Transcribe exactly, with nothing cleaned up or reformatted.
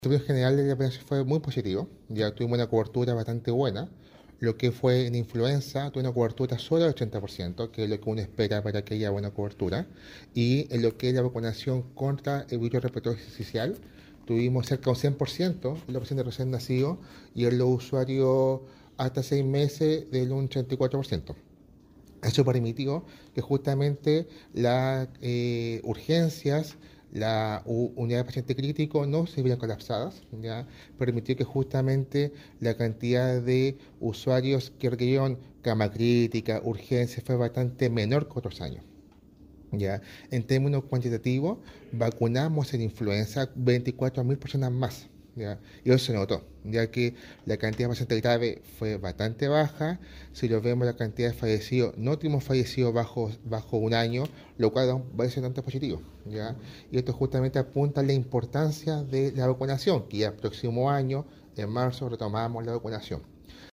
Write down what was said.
El estudio general de la vacunación fue muy positivo, ya tuvimos una cobertura bastante buena. Lo que fue en influenza, tuve una cobertura solo del ochenta por ciento, que es lo que uno espera para que haya buena cobertura. Y en lo que es la vacunación contra el virus respiratorio sincicial, tuvimos cerca de un cien por ciento en los pacientes recién nacidos y en los usuarios hasta seis meses del un ochenta y cuatro por ciento. Eso permitió que justamente las eh, urgencias, la u- unidad de paciente crítico no se vieran colapsadas, ¿ya? Permitió que justamente la cantidad de usuarios que requirieron cama crítica, urgencia, fue bastante menor que otros años. ¿Ya? En términos cuantitativos, vacunamos en influenza veinticuatro mil personas más. ¿Ya? Y eso se notó, ya que la cantidad de pacientes graves fue bastante baja. Si lo vemos, la cantidad de fallecidos, no tuvimos fallecidos bajo, bajo un año, lo cual es bastante positivo. ¿Ya? Y esto justamente apunta a la importancia de la vacunación, que ya el próximo año, en marzo, retomamos la vacunación.